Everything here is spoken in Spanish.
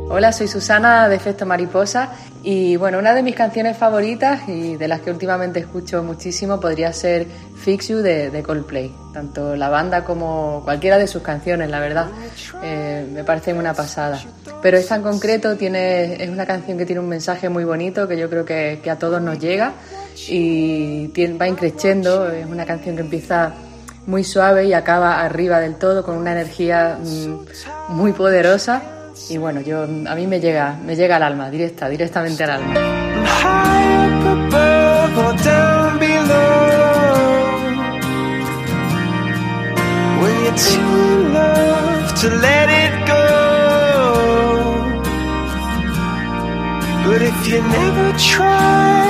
Hola, soy Susana de Efecto Mariposa y bueno, una de mis canciones favoritas y de las que últimamente escucho muchísimo podría ser Fix You de Coldplay. Tanto la banda como cualquiera de sus canciones, la verdad, me parecen una pasada. Pero esta en concreto es una canción que tiene un mensaje muy bonito que yo creo que a todos nos llega y va increciendo. Es una canción que empieza muy suave y acaba arriba del todo con una energía muy poderosa. Y bueno, a mí me llega al alma, directamente al alma. But if you never try